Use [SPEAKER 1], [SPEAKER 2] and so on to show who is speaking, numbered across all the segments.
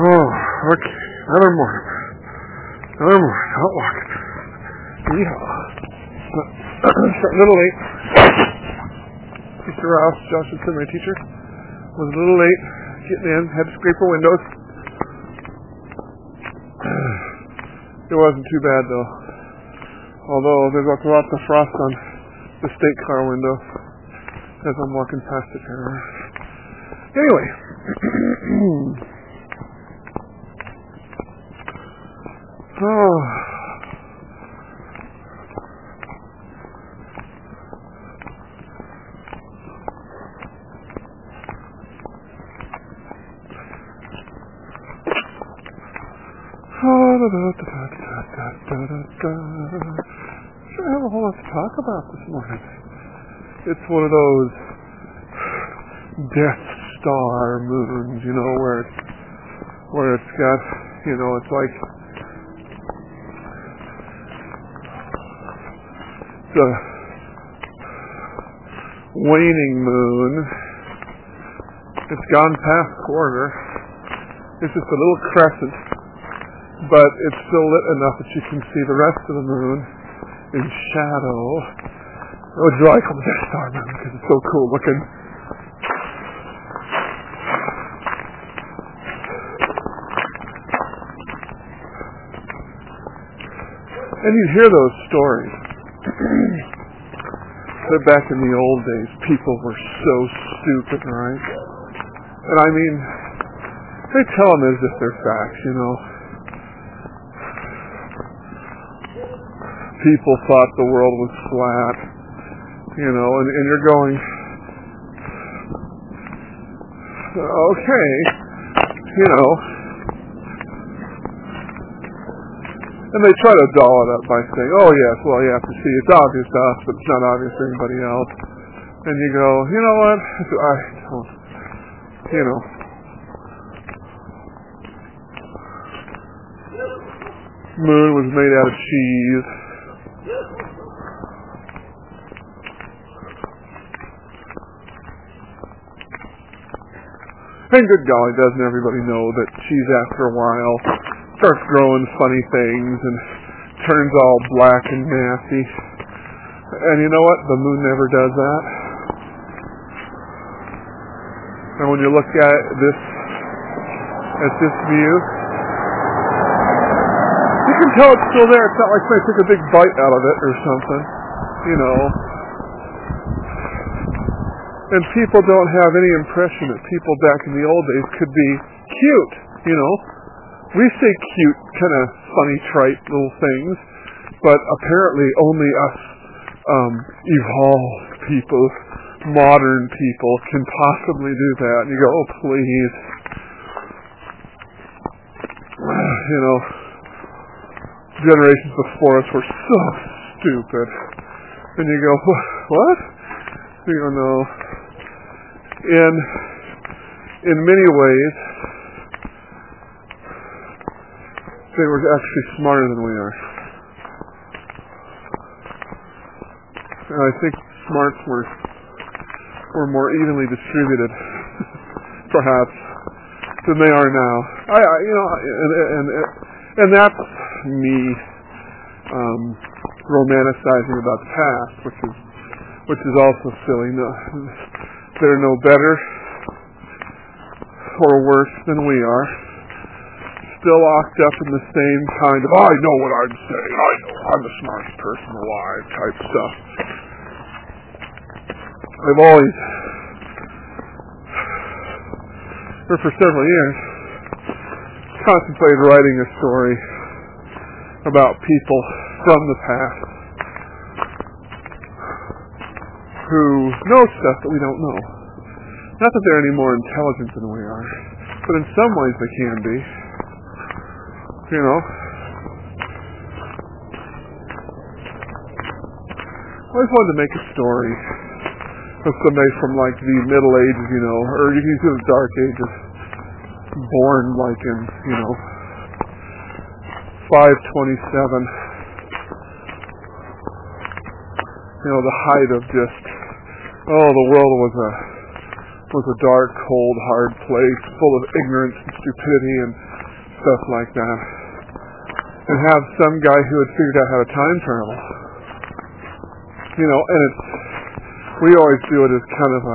[SPEAKER 1] Oh, okay. Another morning. Out walking. Yeehaw. Starting a little late. Mr. Rouse, Joshua, my teacher, was a little late getting in. Had to scrape her windows. It wasn't too bad, though. Although there's lots of frost on the state car window as I'm walking past it here. Anyway. Oh. Sure have a whole lot to talk about this morning. It's one of those Death Star moons, where it's got, it's like the waning moon. It's gone past quarter. It's just a little crescent, but it's still lit enough that you can see the rest of the moon in shadow. Which is why I call it Death Star moon, because it's so cool looking. And you hear those stories. That back in the old days, people were so stupid, right? And I mean, they tell them as if they're facts, People thought the world was flat, and you're going, okay, And they try to doll it up by saying, oh yes, well you have to see, it's obvious to us, but it's not obvious to anybody else. And you go, you know what, I don't, Moon was made out of cheese. And good golly, doesn't everybody know that cheese after a while starts growing funny things and turns all black and nasty. And you know what? The moon never does that. And when you look at this view, you can tell it's still there. It's not like somebody took a big bite out of it or something, And people don't have any impression that people back in the old days could be cute, We say cute, kind of funny, trite little things, but apparently only us evolved people, modern people, can possibly do that. And you go, oh, please. Generations before us were so stupid. And you go, what? You go, no. In many ways, they were actually smarter than we are. And I think smarts were more evenly distributed, perhaps, than they are now. And that's me romanticizing about the past, which is also silly. No, they're no better or worse than we are. Still locked up in the same kind of, I know what I'm saying, I know I'm the smartest person alive type stuff. I've always, for several years, contemplated writing a story about people from the past who know stuff that we don't know. Not that they're any more intelligent than we are, but in some ways they can be. I always wanted to make a story of somebody from like the Middle Ages, or you can use the Dark Ages, born like in, 527. The height of just, the world was a dark, cold, hard place, full of ignorance and stupidity, and stuff like that, and have some guy who had figured out how to time travel. You know, and we always do it as kind of a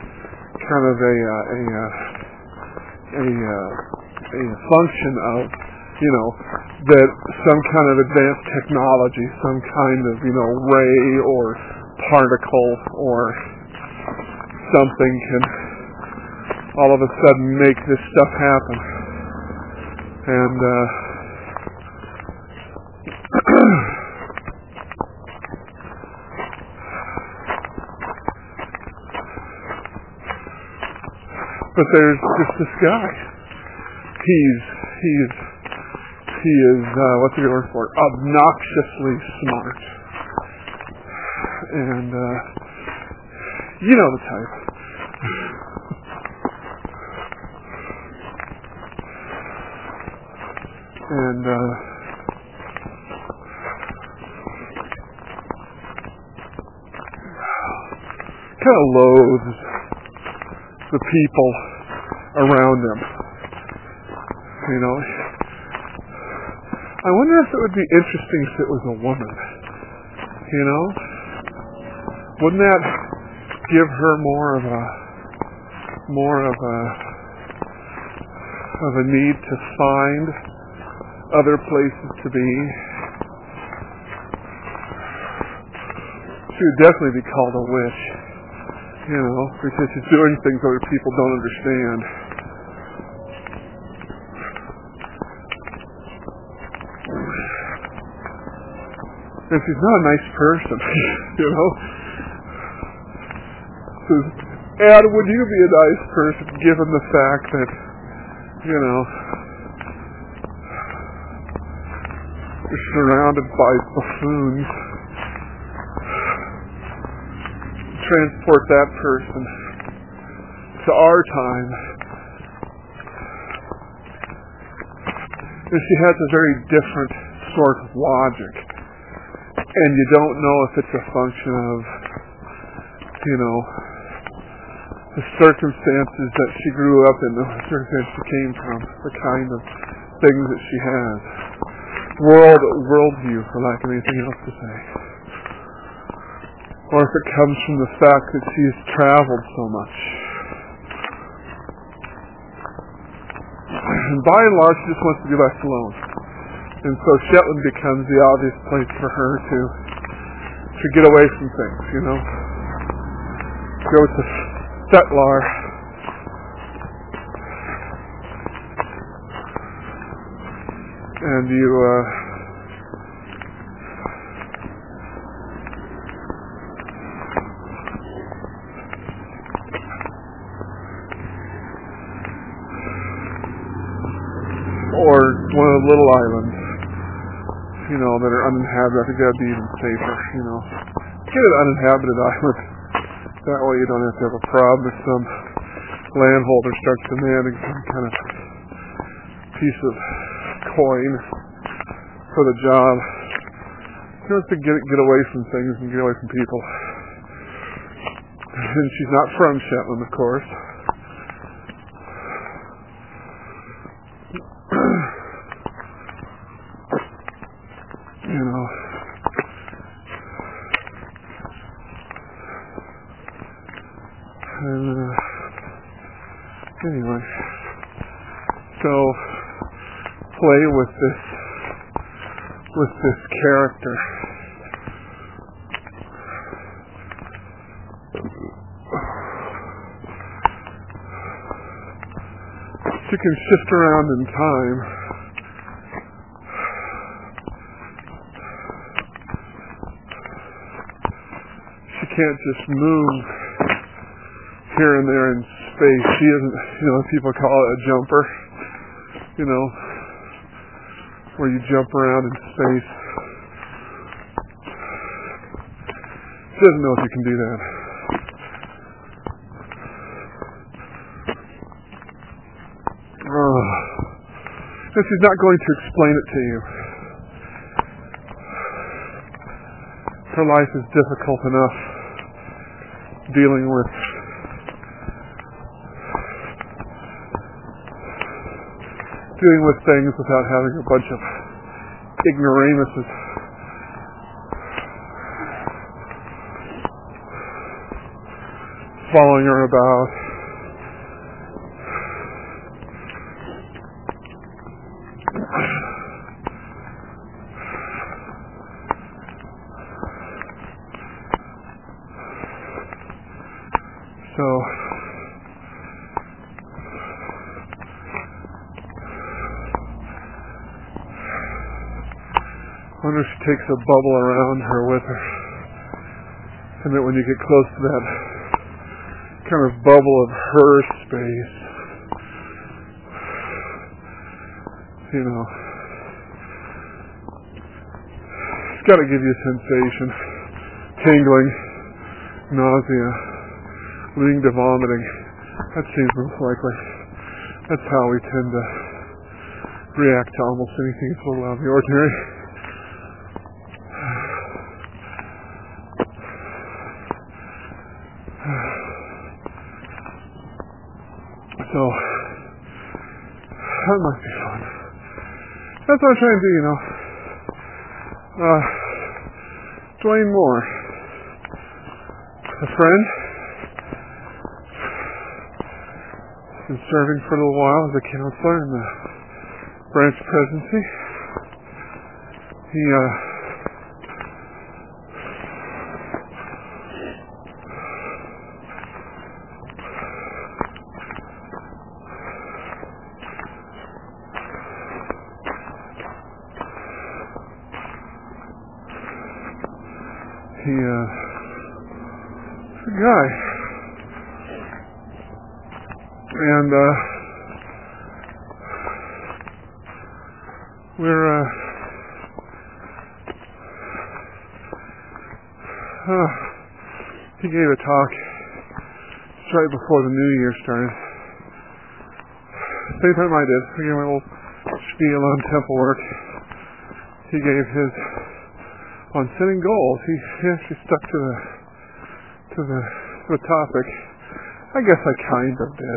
[SPEAKER 1] function of, you know, that some kind of advanced technology, some kind of, you know, ray or particle or something can all of a sudden make this stuff happen. And but there's just this guy. He is what's the word for it? Obnoxiously smart. And you know the type. And kind of loathes the people around him. You know, I wonder if it would be interesting if it was a woman. You know, wouldn't that give her more of a need to find other places to be? She would definitely be called a witch, you know, because she's doing things other people don't understand. And she's not a nice person, you know. Says, Ed, would you be a nice person given the fact that, you know, you're surrounded by buffoons? Transport that person to our time. And she has a very different sort of logic. And you don't know if it's a function of, you know, the circumstances that she grew up in, the circumstances she came from, the kind of things that she has. Worldview, for lack of anything else to say. Or if it comes from the fact that she has traveled so much. And by and large, she just wants to be left alone. And so Shetland becomes the obvious place for her to get away from things, you know. Go to Settlar. And you, or one of the little islands, you know, that are uninhabited. I think that'd be even safer, you know. Get an uninhabited island. That way you don't have to have a problem if some landholder starts demanding some kind of piece of coin for the job. She wants to get away from things and get away from people. And she's not from Shetland, of course. You know. And anyway, so play with this character. She can shift around in time. She can't just move here and there in space. She isn't, you know, people call it a jumper, you know, where you jump around in space. She doesn't know if you can do that. And she's not going to explain it to you. Her life is difficult enough dealing with doing with things without having a bunch of ignoramuses following her about. So I wonder if she takes a bubble around her with her, and that when you get close to that kind of bubble of her space, you know, it's got to give you a sensation, tingling, nausea, leading to vomiting. That seems most likely. That's how we tend to react to almost anything that's a little out of the ordinary. So, that might be fun. That's what I'm trying to do, you know. Dwayne Moore, a friend, been serving for a little while as a counselor in the branch presidency. He, a guy. And, he gave a talk just right before the new year started. Same time I did. I gave my little spiel on temple work. He gave his on setting goals. He actually stuck to the topic. I guess I kind of did.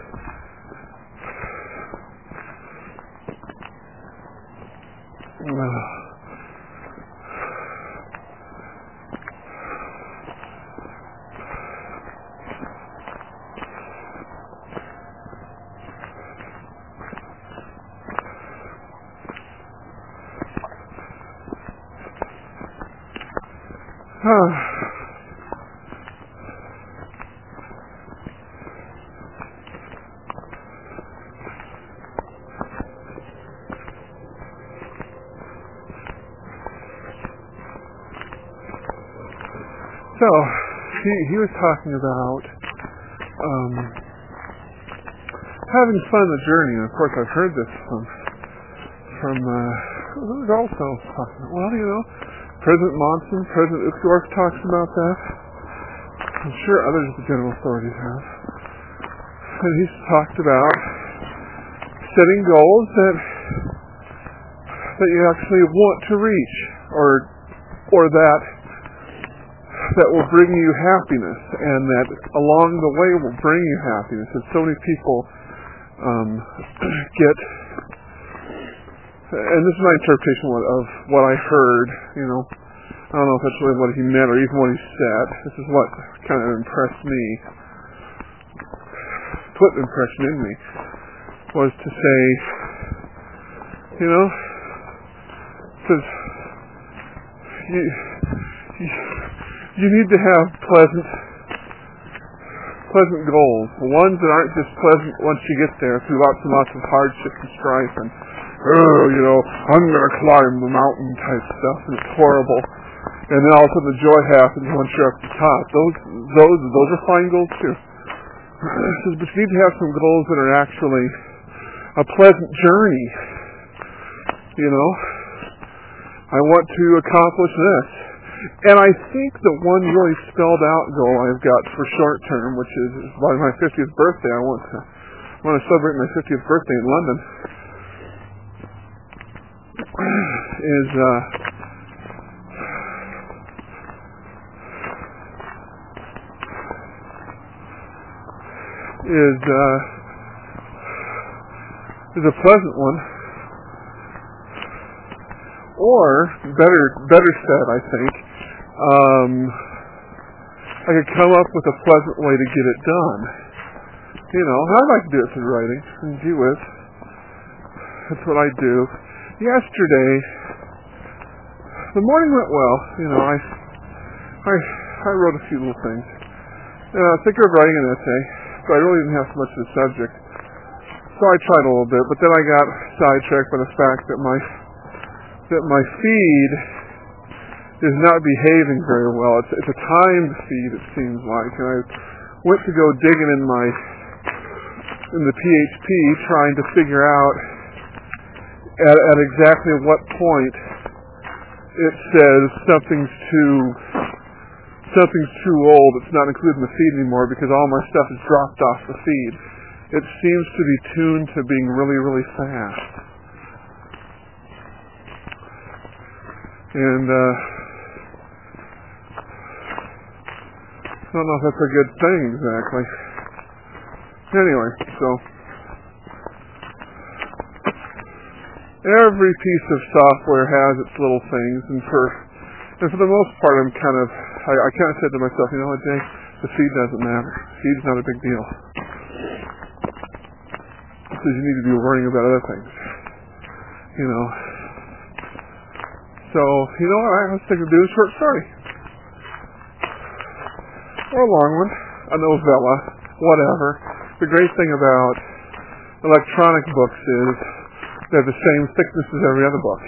[SPEAKER 1] So, he was talking about having fun in the journey, and of course I've heard this from who's also talking about, well, you know, President Monson, President Uchtdorf talks about that. I'm sure others of the general authorities have. And he's talked about setting goals that you actually want to reach, or that will bring you happiness, and that along the way will bring you happiness. And so many people get, and this is my interpretation of what I heard, you know, I don't know if that's really what he meant or even what he said. This is what kind of impressed me, put an impression in me, was to say, you know, because you need to have pleasant goals, ones that aren't just pleasant once you get there through lots and lots of hardship and strife and, you know, I'm going to climb the mountain type stuff, and it's horrible. And then all of a sudden the joy happens once you're up the top. Those are fine goals too. But you need to have some goals that are actually a pleasant journey. You know, I want to accomplish this. And I think that one really spelled out goal I've got for short term, which is by my 50th birthday, I want to celebrate my 50th birthday in London, is a pleasant one. Or, better said, I think, I could come up with a pleasant way to get it done. I like to do it through writing. And gee whiz, that's what I do. Yesterday, the morning went well. I wrote a few little things. And I was thinking of writing an essay, but I really didn't have so much of the subject. So I tried a little bit, but then I got sidetracked by the fact that my feed is not behaving very well. It's a timed feed, it seems like. And I went to go digging in the PHP, trying to figure out at exactly what point it says something's too old. It's not included in the feed anymore because all my stuff is dropped off the feed. It seems to be tuned to being really, really fast. And I don't know if that's a good thing exactly. Anyway, so every piece of software has its little things, and for the most part, I kind of said to myself, you know what, Jay, the feed doesn't matter. Feed's not a big deal. Because you need to be worrying about other things. So, what, I was thinking of doing a short story. Or a long one, a novella, whatever. The great thing about electronic books is they're the same thickness as every other book.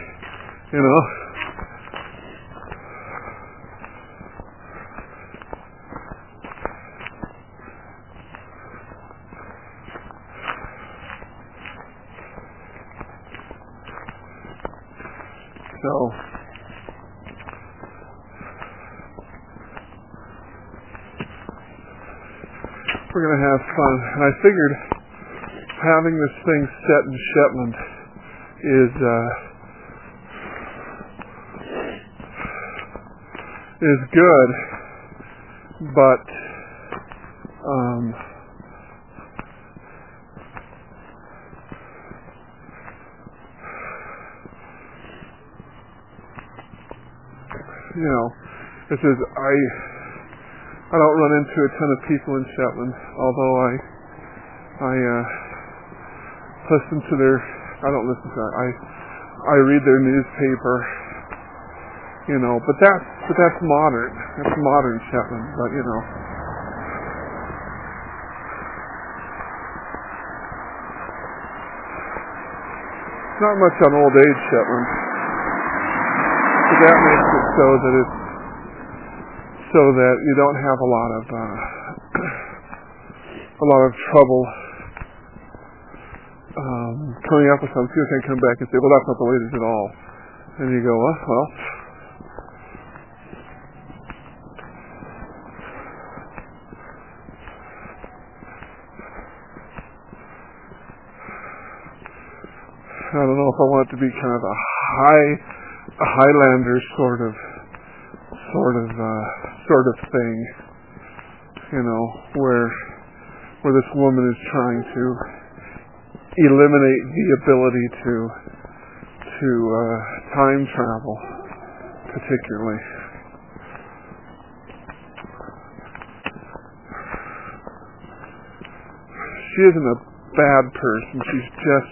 [SPEAKER 1] So, we're going to have fun. And I figured having this thing set in Shetland is good, but this is I don't run into a ton of people in Shetland, although I listen to their, I don't listen to that, I read their newspaper, but that's modern. That's modern Shetland, but not much on old age Shetland. But that makes it so that you don't have a lot of trouble coming up with something. You can come back and say, well, that's not the way it is at all. And you go, well. I don't know if I want it to be kind of a Highlander sort of thing, where this woman is trying to eliminate the ability to time travel, particularly. She isn't a bad person. She's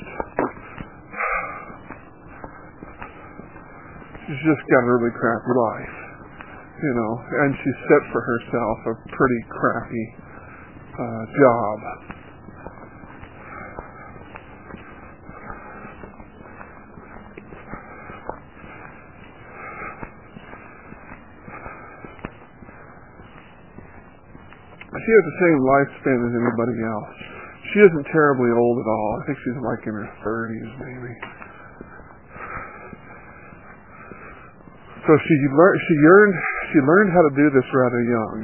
[SPEAKER 1] just got a really crappy life, and she's set for herself a pretty crappy job. She has the same lifespan as anybody else. She isn't terribly old at all. I think she's like in her 30s, maybe. So she learned how to do this rather young.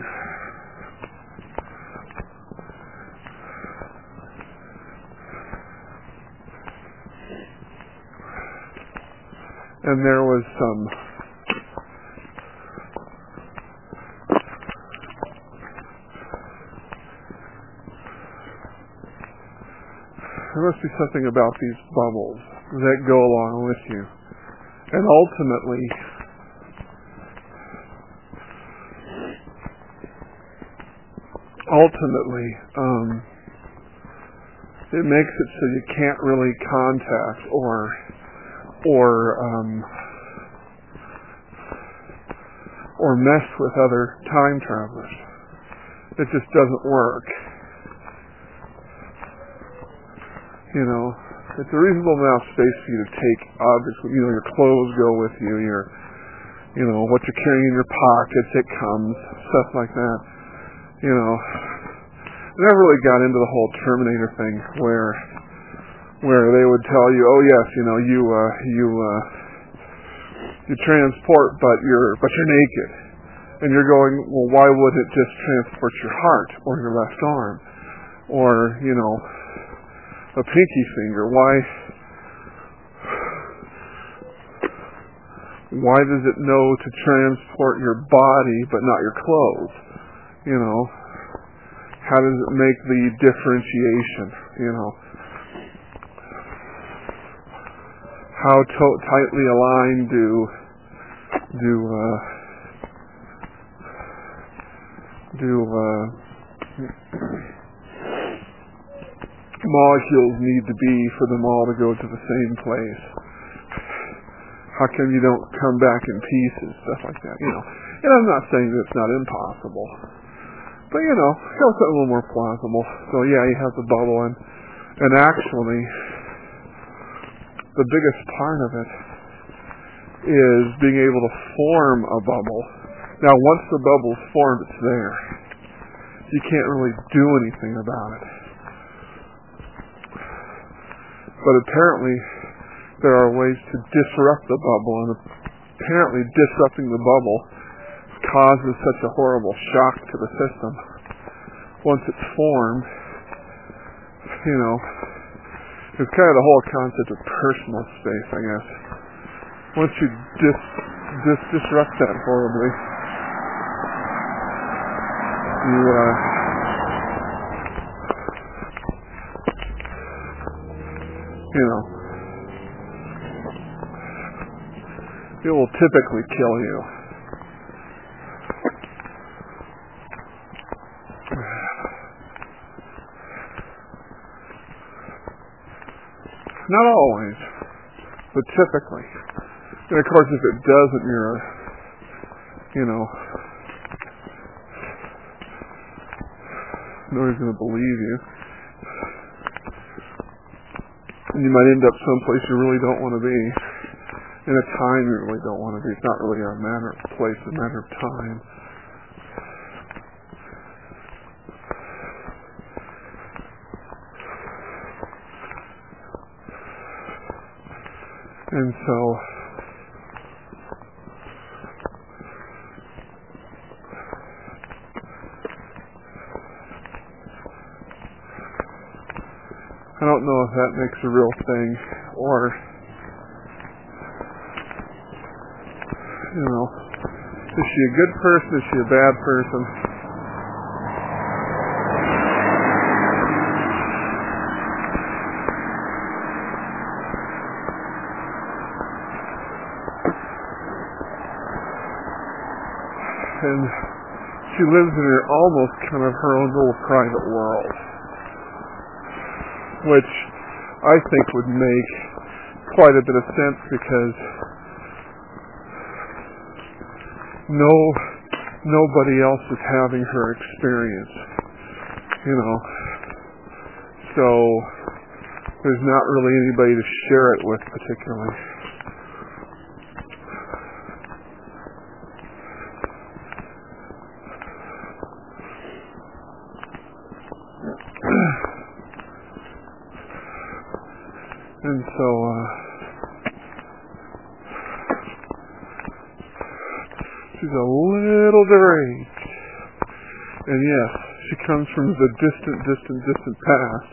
[SPEAKER 1] And there was there must be something about these bubbles that go along with you. And ultimately, it makes it so you can't really contact or mess with other time travelers. It just doesn't work. You know, it's a reasonable amount of space for you to take objects. You know, your clothes go with you, what you're carrying in your pockets, it comes, stuff like that. You know, I never really got into the whole Terminator thing where they would tell you, oh yes, you transport, but you're naked, and you're going, well, why wouldn't it just transport your heart or your left arm, or a pinky finger? Why does it know to transport your body but not your clothes? How does it make the differentiation? How tightly aligned do molecules need to be for them all to go to the same place? How come you don't come back in pieces? Stuff like that, And I'm not saying that it's not impossible, but something a little more plausible. So yeah, you have the bubble, and actually, the biggest part of it is being able to form a bubble. Now, once the bubble's formed, it's there. You can't really do anything about it. But apparently, there are ways to disrupt the bubble, and apparently disrupting the bubble causes such a horrible shock to the system. Once it's formed, it's kind of the whole concept of personal space, I guess. Once you disrupt that horribly, it will typically kill you. Not always, but typically. And of course, if it doesn't, nobody's going to believe you. And you might end up someplace you really don't want to be, in a time you really don't want to be. It's not really a matter of place, it's a matter of time. And so, I don't know if that makes a real thing, or, is she a good person, is she a bad person? And she lives in almost kind of her own little private world, which I think would make quite a bit of sense, because nobody else is having her experience, so there's not really anybody to share it with particularly. And so, she's a little deranged. And yes, she comes from the distant past.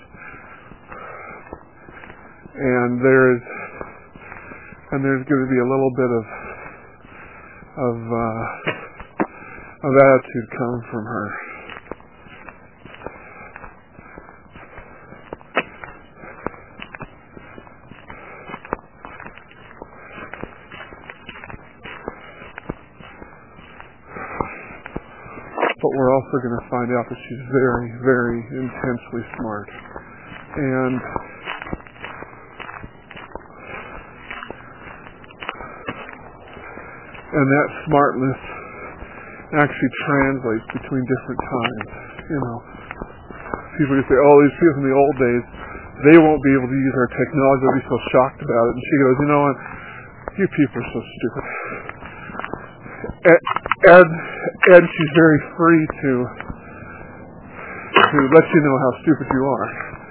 [SPEAKER 1] And there's going to be a little bit of attitude come from her. we're also going to find out that she's very, very intensely smart. And that smartness actually translates between different times. People say, oh, these people in the old days, they won't be able to use our technology, they'll be so shocked about it. And she goes, you know what, you people are so stupid. And she's very free to let you know how stupid you are.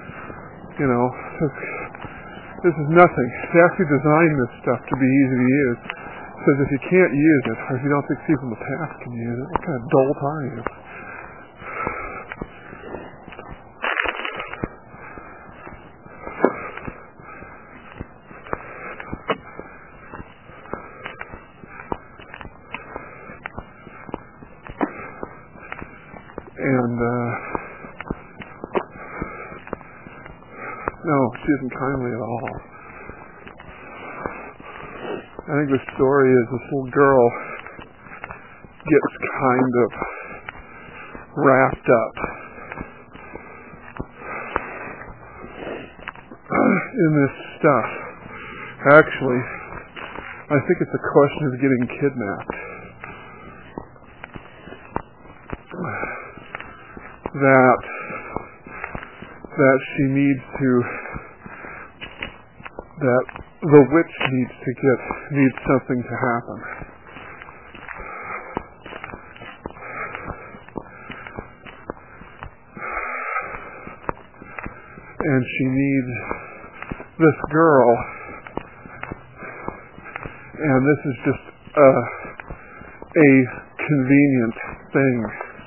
[SPEAKER 1] This is nothing. They actually designed this stuff to be easy to use. Says if you can't use it, or if you don't think people in the past can use it, what kind of dolt are you? And no, she isn't kindly at all. I think the story is this little girl gets kind of wrapped up in this stuff. Actually, I think it's a question of getting kidnapped. That she needs to, that the witch needs something to happen. And she needs this girl, and this is just a convenient thing.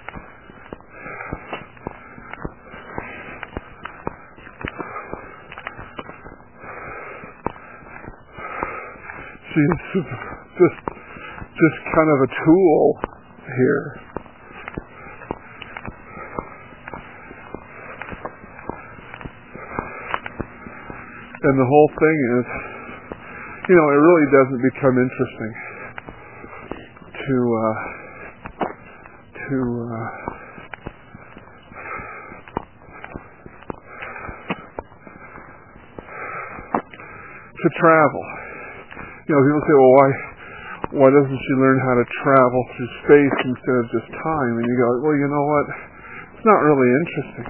[SPEAKER 1] She's just kind of a tool here. And the whole thing is, it really doesn't become interesting to travel. People say, well, why doesn't she learn how to travel through space instead of just time? And you go, well, you know what? It's not really interesting.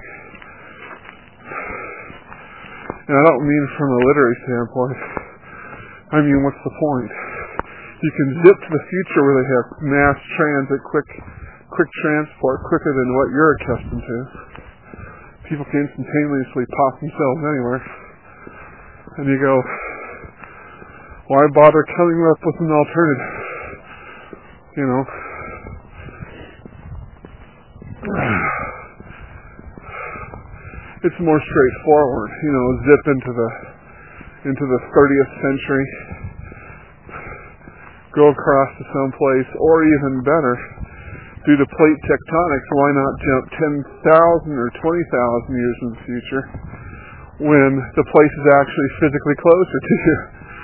[SPEAKER 1] And I don't mean from a literary standpoint. I mean, what's the point? You can zip to the future where they have mass transit, quick transport, quicker than what you're accustomed to. People can instantaneously pop themselves anywhere. And you go, why bother coming up with an alternative? It's more straightforward. Zip into the 30th century, go across to some place, or even better, due to plate tectonics, why not jump 10,000 or 20,000 years in the future when the place is actually physically closer to you?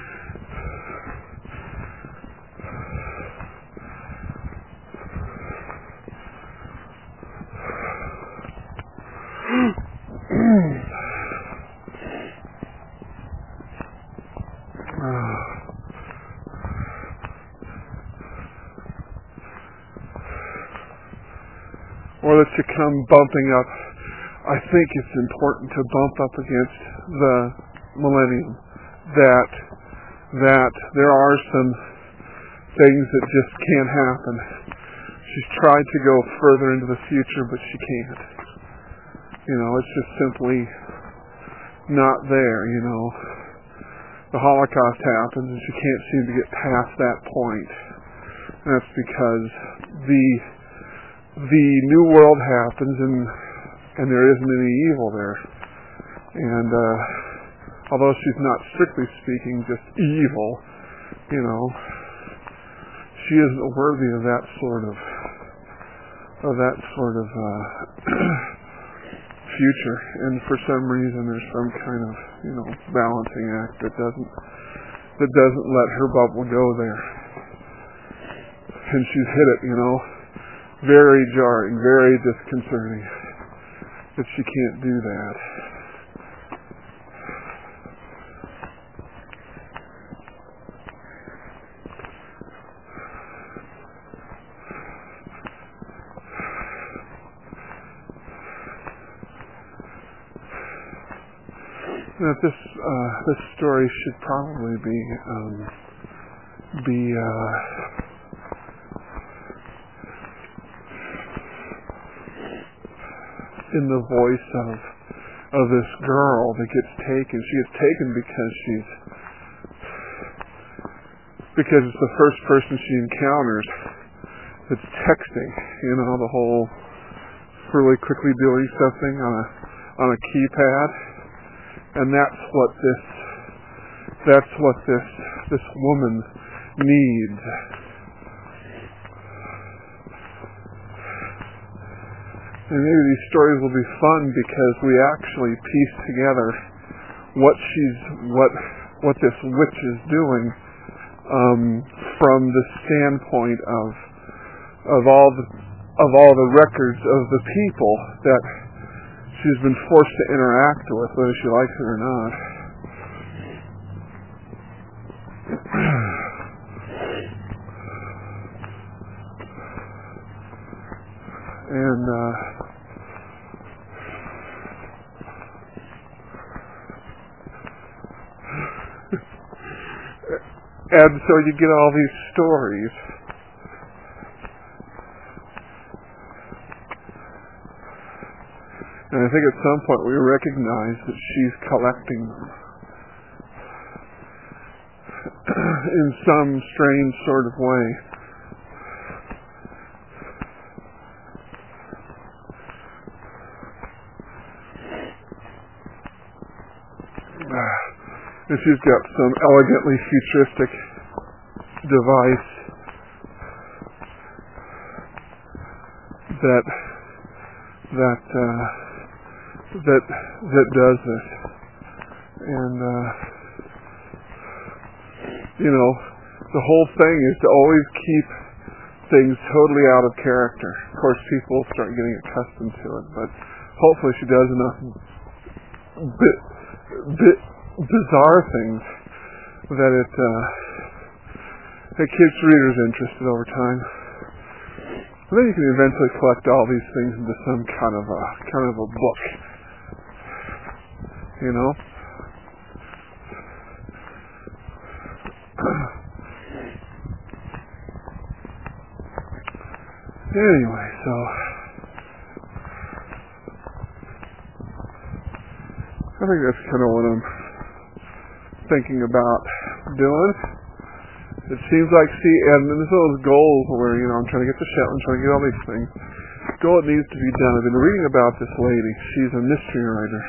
[SPEAKER 1] Or that you come bumping up. I think it's important to bump up against the millennium, that there are some things that just can't happen. She's tried to go further into the future, but she can't. It's just simply not there. The Holocaust happens and she can't seem to get past that point. And that's because the new world happens and there isn't any evil there. And although she's not strictly speaking just evil, she isn't worthy of that sort of future. And for some reason there's some kind of balancing act that doesn't let her bubble go there. And she's hit it, very jarring, very disconcerting that she can't do that. That this story should probably be in the voice of this girl that gets taken. She gets taken because it's the first person she encounters that's texting. The whole really quickly doing something on a keypad. And that's what this woman needs. And maybe these stories will be fun because we actually piece together what this witch is doing from the standpoint of all the records of the people that she's been forced to interact with, whether she likes it or not. And so you get all these stories. And I think at some point we recognize that she's collecting them in some strange sort of way. And she's got some elegantly futuristic device that does this. And the whole thing is to always keep things totally out of character. Of course, people start getting accustomed to it, but hopefully she does enough bizarre things that it keeps readers interested over time. And then you can eventually collect all these things into some kind of a book. Anyway, so I think that's kind of what I'm thinking about doing. It seems like, and this is those goals where, I'm trying to get to Shetland, trying to get all these things. Goal that needs to be done. I've been reading about this lady. She's a mystery writer.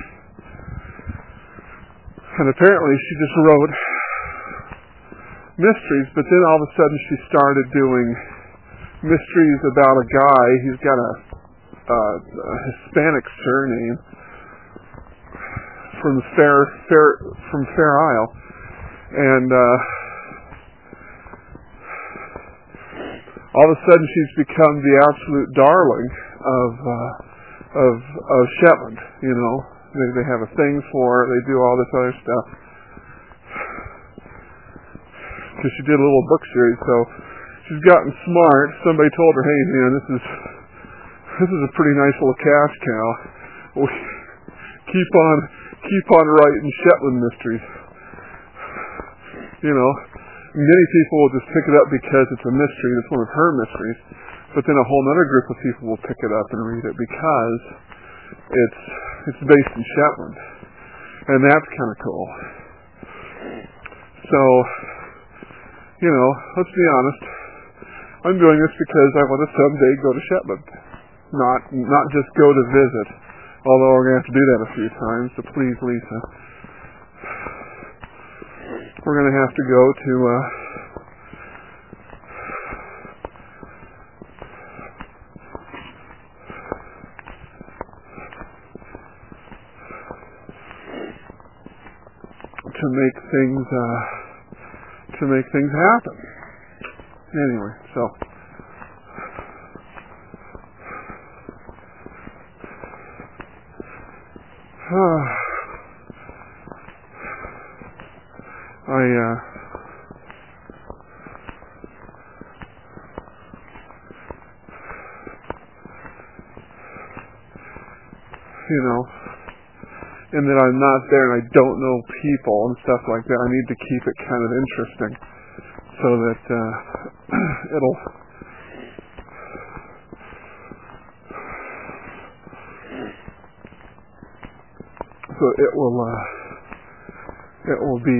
[SPEAKER 1] And apparently she just wrote mysteries, but then all of a sudden she started doing mysteries about a guy. He's got a Hispanic surname from Fair Isle. And all of a sudden she's become the absolute darling of Shetland. They have a thing for her. They do all this other stuff. Because she did a little book series, so she's gotten smart. Somebody told her, "Hey, man, this is a pretty nice little cash cow. Keep on writing Shetland mysteries." Many people will just pick it up because it's a mystery. It's one of her mysteries. But then a whole other group of people will pick it up and read it because it's based in Shetland. And that's kind of cool. So, let's be honest. I'm doing this because I want to someday go to Shetland. Not just go to visit. Although we're going to have to do that a few times, so please, Lisa. We're going to have to go to make things happen. Anyway, so and that I'm not there and I don't know people and stuff like that. I need to keep it kind of interesting so that it will be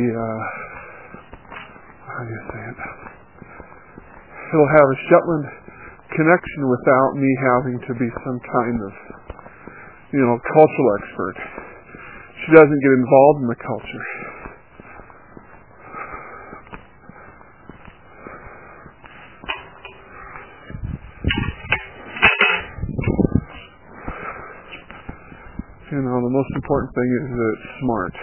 [SPEAKER 1] how do you say it? It'll have a Shetland connection without me having to be some kind of cultural expert. She doesn't get involved in the culture. The most important thing is that it's smart.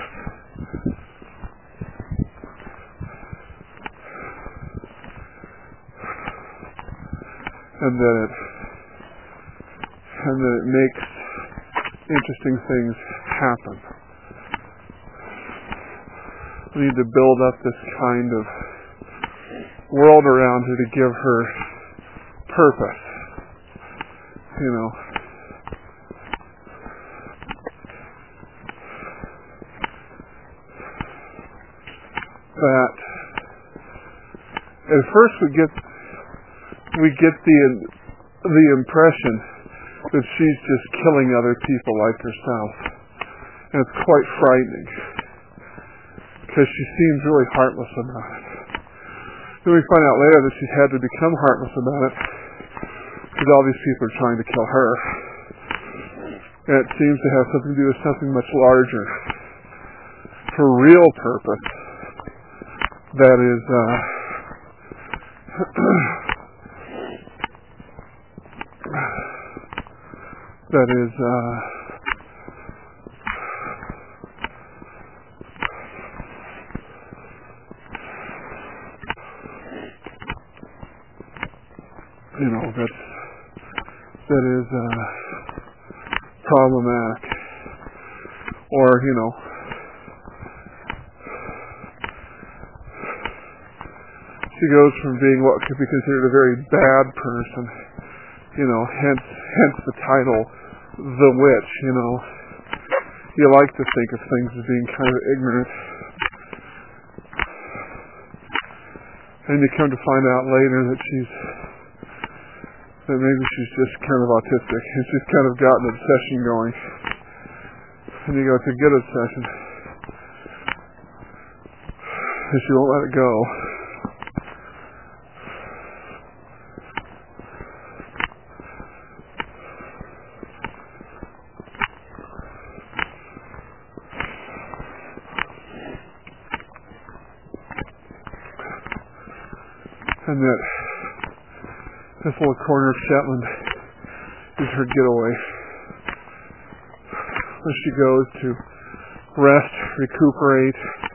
[SPEAKER 1] And that it makes interesting things happen. We need to build up this kind of world around her to give her purpose. That at first we get the impression that she's just killing other people like herself, and it's quite frightening because she seems really heartless about it. Then we find out later that she's had to become heartless about it because all these people are trying to kill her, and it seems to have something to do with something much larger. Her real purpose, that is problematic, or she goes from being what could be considered a very bad person, hence the title, The Witch, You like to think of things as being kind of ignorant. And you come to find out later that maybe she's just kind of autistic, and she's kind of got an obsession going. And you go, it's a good obsession. And she won't let it go. And that this little corner of Shetland is her getaway, where she goes to rest, recuperate,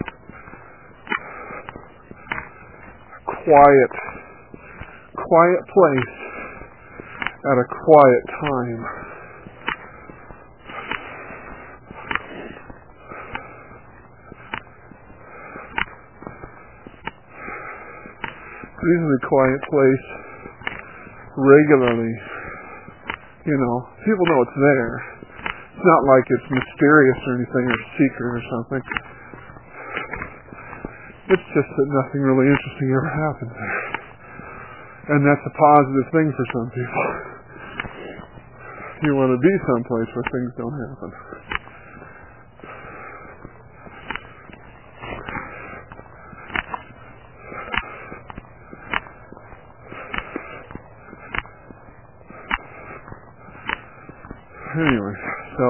[SPEAKER 1] quiet place at a quiet time. Reasonably quiet place regularly. People know it's there. It's not like it's mysterious or anything or secret or something. It's just that nothing really interesting ever happens there. And that's a positive thing for some people. You want to be someplace where things don't happen. Anyway, so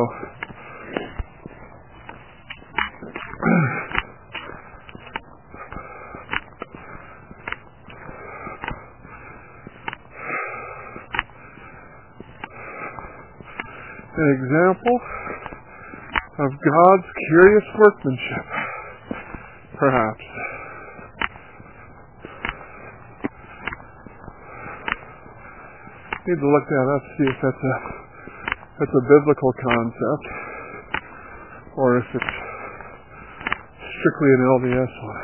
[SPEAKER 1] an example of God's curious workmanship, perhaps. Need to look that up, see if that's a biblical concept. or if it's strictly an LDS one.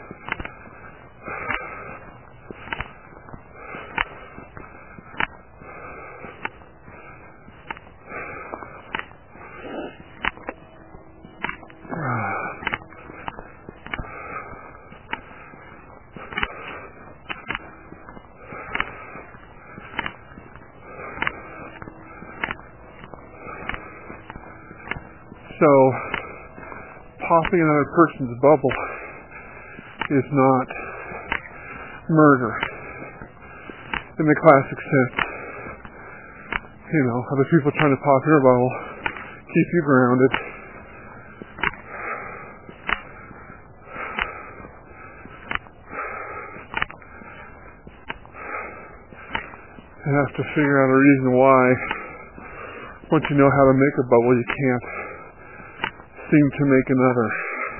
[SPEAKER 1] So, popping another person's bubble is not murder in the classic sense. You know, other people trying to pop your bubble, keep you grounded. You have to figure out a reason why, once you know how to make a bubble, you can't seem to make another.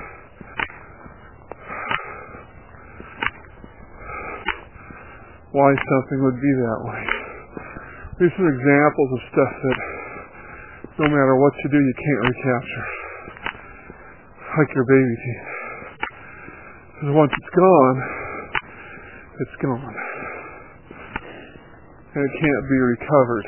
[SPEAKER 1] Why something would be that way. These are examples of stuff that no matter what you do, you can't recapture. Like your baby teeth. Because once it's gone, it's gone. And it can't be recovered.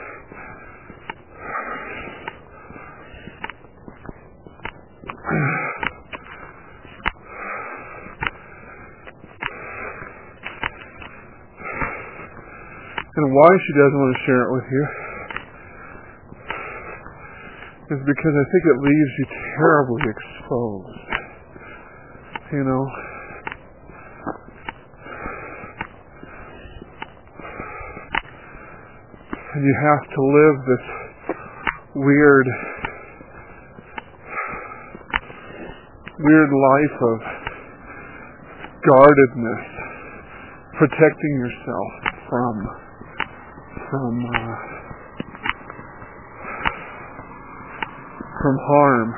[SPEAKER 1] And why she doesn't want to share it with you is because I think it leaves you terribly exposed. You know? And you have to live this weird life of guardedness, protecting yourself from harm.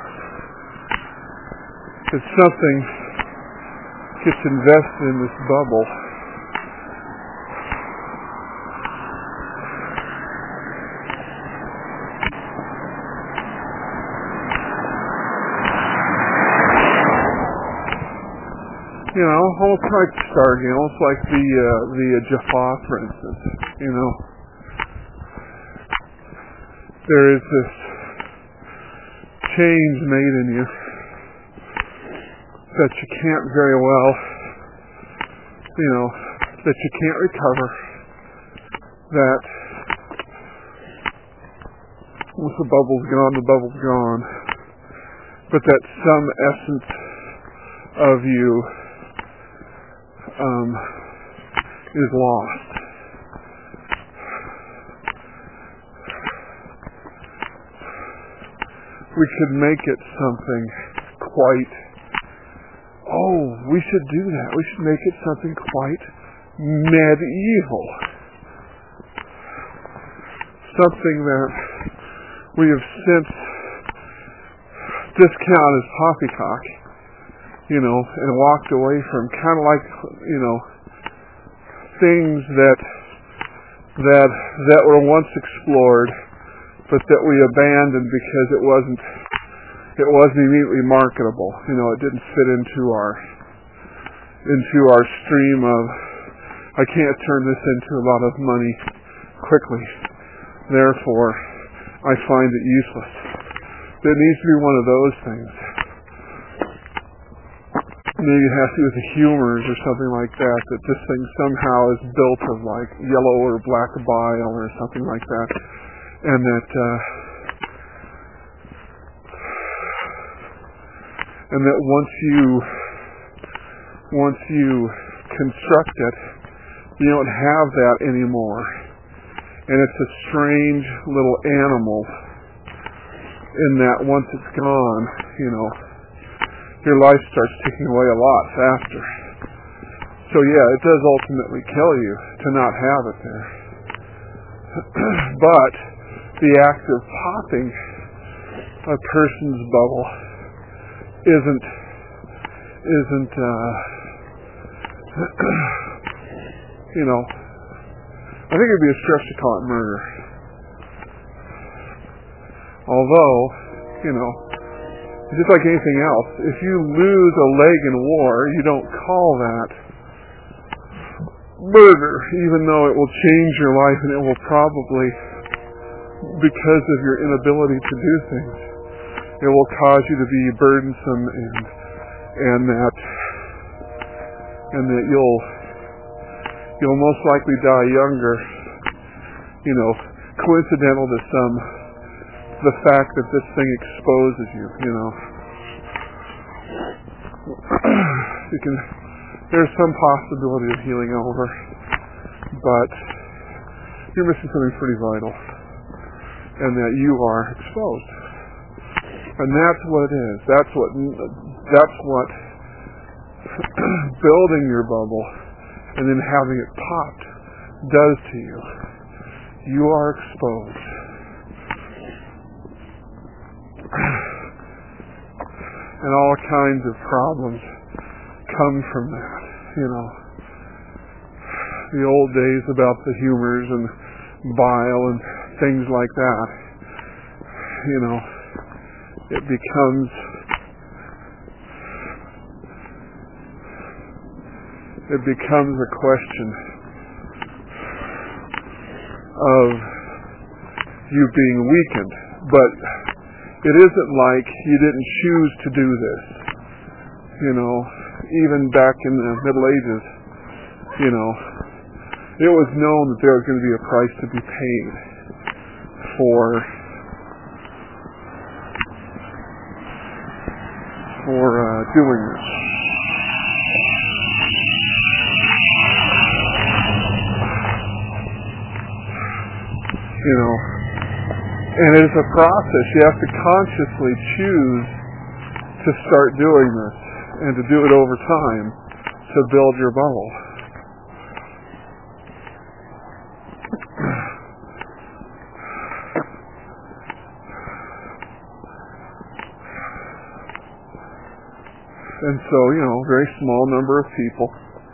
[SPEAKER 1] If something gets invested in this bubble, you know, almost like Stargate, almost like the Jaffa, for instance. You know, there is this change made in you that you can't very well, you know, that you can't recover. That once the bubble's gone, the bubble's gone. But that some essence of you is lost. We could make it something quite, we should do that. We should make it something quite medieval. Something that we have since discounted as poppycock, you know, and walked away from, kind of like, you know, things that were once explored, but that we abandoned because it wasn't immediately marketable. You know, it didn't fit into our stream of, I can't turn this into a lot of money quickly, therefore I find it useless. There needs to be one of those things. Maybe it has to do with the humors or something like that this thing somehow is built of like yellow or black bile or something like that. And that once you construct it, you don't have that anymore. And it's a strange little animal in that once it's gone, you know, your life starts ticking away a lot faster. So yeah, it does ultimately kill you to not have it there. But the act of popping a person's bubble isn't you know, I think it'd be a stretch to call it murder. Although, you know, Just like anything else, if you lose a leg in war, you don't call that murder, even though it will change your life and it will probably, because of your inability to do things, it will cause you to be burdensome and that you'll most likely die younger, coincidental to the fact that this thing exposes you, there's some possibility of healing over, but you're missing something pretty vital, and that you are exposed. And that's what it is. That's what building your bubble and then having it popped does to you. You are exposed. And all kinds of problems come from that, The old days about the humors and bile and things like that, it becomes a question of you being weakened, but it isn't like you didn't choose to do this. Even back in the Middle Ages, it was known that there was going to be a price to be paid for doing this. And it's a process. You have to consciously choose to start doing this and to do it over time to build your bubble. And so, very small number of people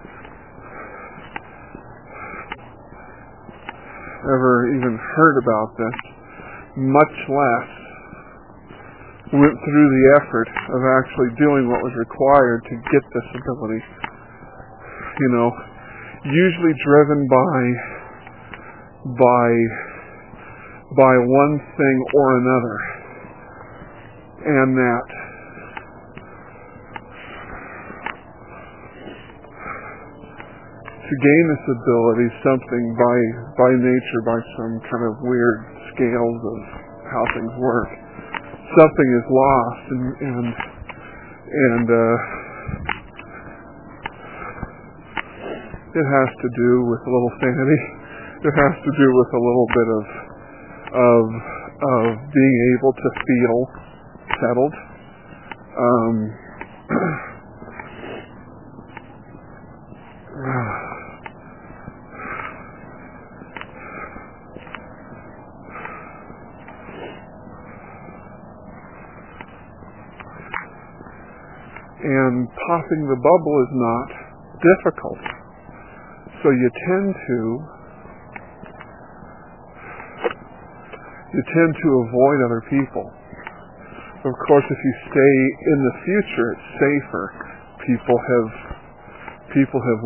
[SPEAKER 1] ever even heard about this, much less went through the effort of actually doing what was required to get this ability. Usually driven by one thing or another, and that to gain this ability, something by nature, by some kind of weird scales of how things work, something is lost, and it has to do with a little sanity. It has to do with a little bit of being able to feel settled. And popping the bubble is not difficult. So you tend to avoid other people. Of course, if you stay in the future, it's safer. People have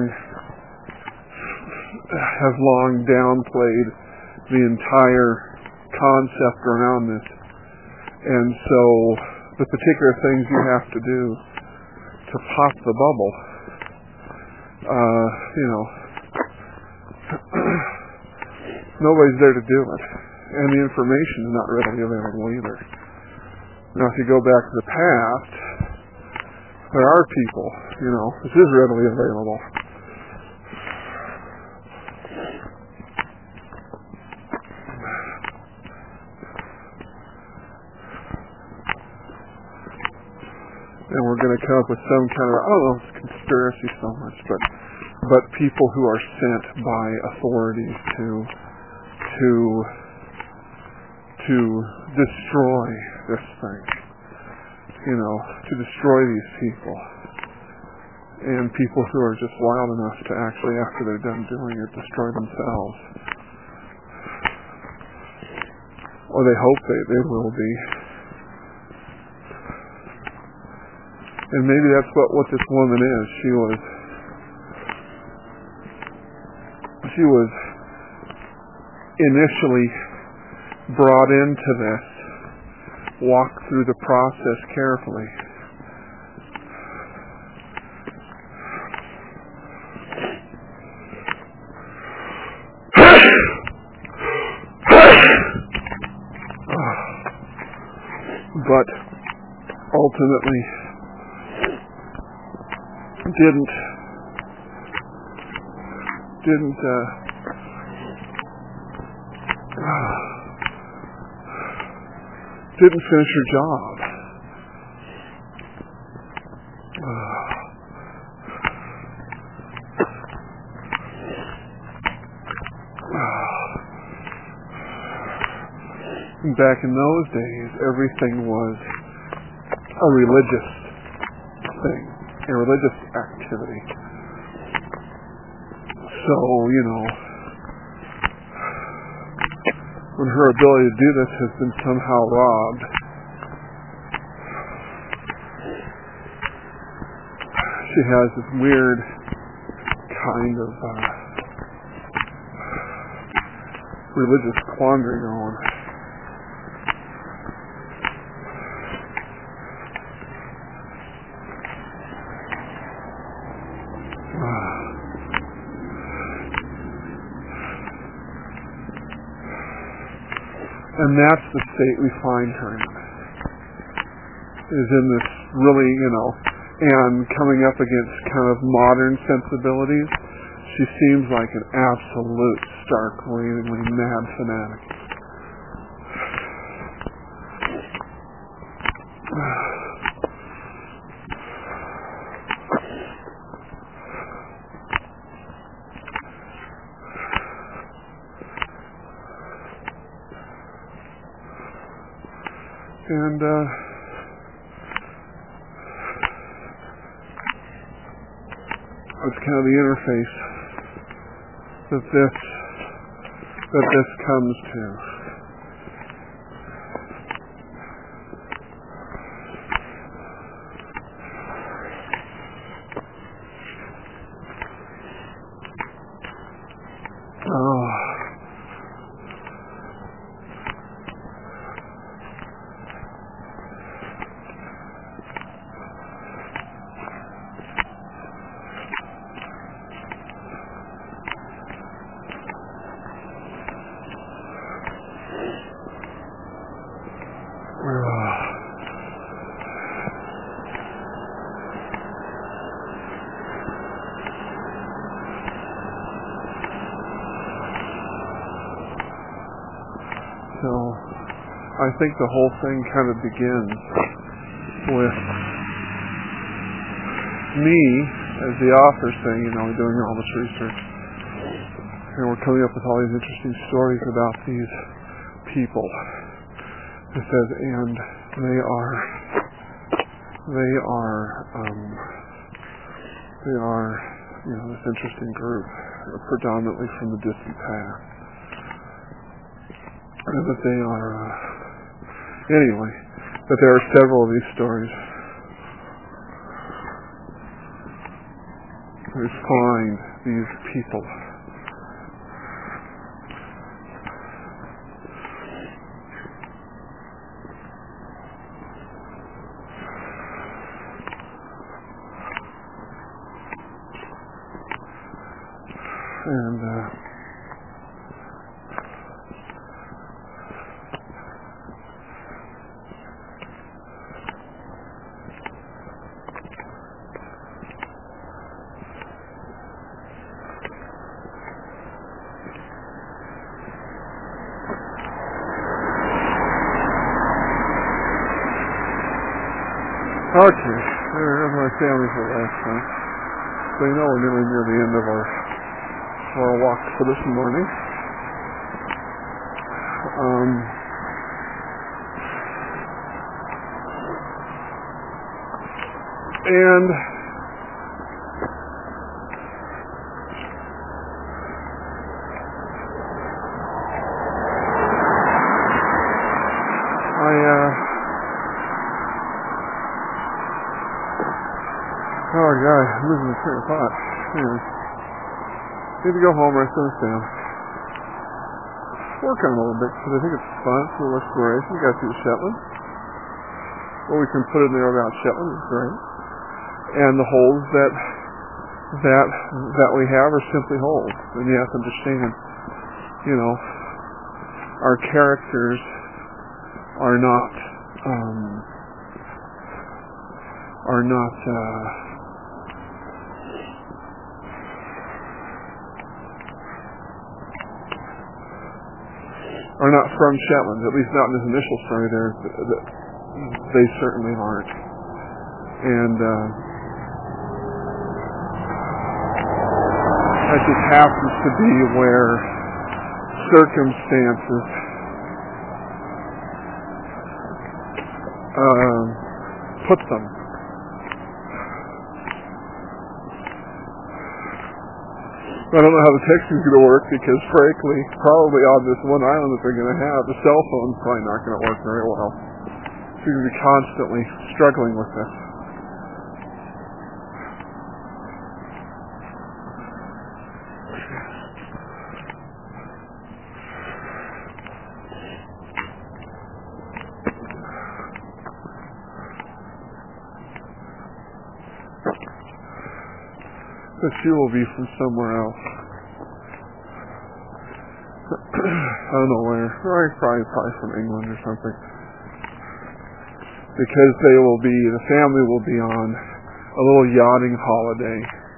[SPEAKER 1] long downplayed the entire concept around this. And so the particular things you have to do to pop the bubble, nobody's there to do it. And the information is not readily available either. Now, if you go back to the past, there are people, this is readily available. And we're going to come up with some kind of, I don't know if it's conspiracy so much, but people who are sent by authorities to destroy this thing, to destroy these people, and people who are just wild enough to actually, after they're done doing it, destroy themselves, or they hope they will be. And maybe that's what this woman is. She was initially brought into this, walked through the process carefully. But ultimately didn't finish her job. Back in those days, everything was a religious thing, a religious activity. So, when her ability to do this has been somehow robbed, she has this weird kind of religious quandary going. And that's the state we find her in, is in this really, and coming up against kind of modern sensibilities, she seems like an absolute stark, ravingly mad fanatic. And it's kind of the interface that this comes to. So I think the whole thing kind of begins with me as the author saying, doing all this research, and we're coming up with all these interesting stories about these people. It says, and they are this interesting group, predominantly from the distant past. But they are, but there are several of these stories. We find these people. And okay, there's my family for last night. So we're nearly near the end of our walk for this morning. And I'm losing the train of thought. Anyway. Need to go home, rest on the stand. Work on it a little bit, because I think it's fun. It's a little exploration. We got to see the Shetland. What we can put in there about Shetland is great. And the holes that we have are simply holes. And you have to understand, our characters are not from Shetland, at least not in this initial story. They certainly aren't. And that just happens to be where circumstances put them. I don't know how the texting is going to work because, frankly, probably on this one island that they're going to have, the cell phone's probably not going to work very well. So you're going to be constantly struggling with this. But she will be from somewhere else. I don't know where. Probably from England or something. Because the family will be on a little yachting holiday.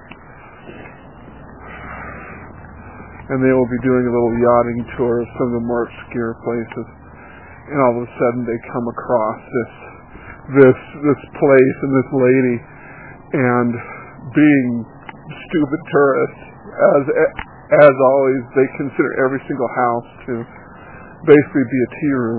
[SPEAKER 1] And they will be doing a little yachting tour of some of the more obscure places. And all of a sudden they come across this place and this lady, and being stupid tourists, as always, they consider every single house to basically be a tea room,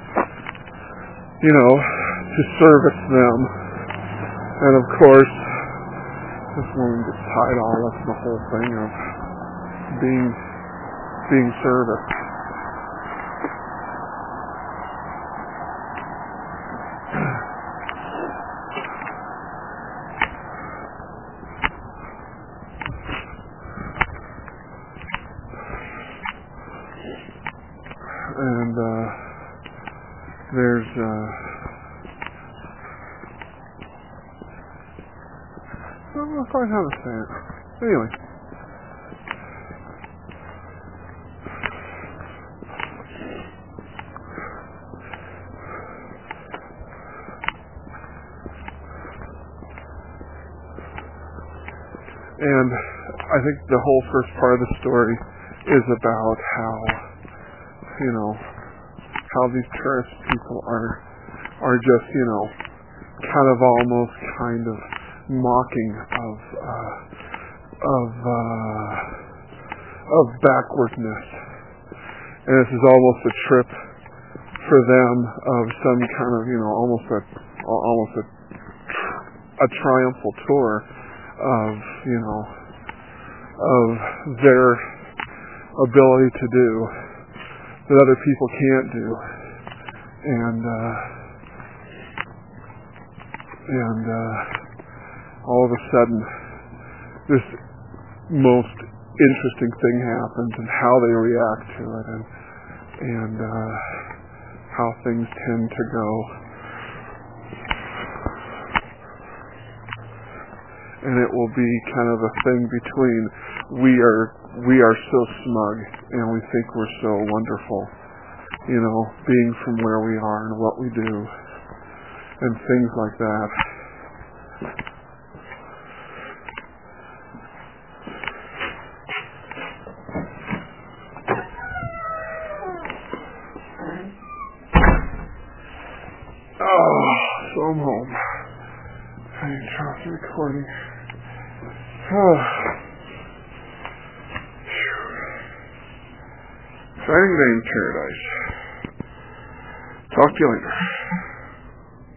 [SPEAKER 1] to service them. And of course, this woman gets tied all up in the whole thing of being serviced. And there's I don't know quite how to say it. Anyway. And I think the whole first part of the story is about how these tourist people are just, kind of almost kind of mocking of backwardness. And this is almost a trip for them of some kind of, almost a triumphal tour of their ability to do that other people can't do, and all of a sudden this most interesting thing happens, and how they react to it, and how things tend to go. And it will be kind of a thing between we are so smug and we think we're so wonderful, being from where we are and what we do and things like that. Oh, so I'm home. I need to stop the recording. Exciting day in paradise. Talk to you later.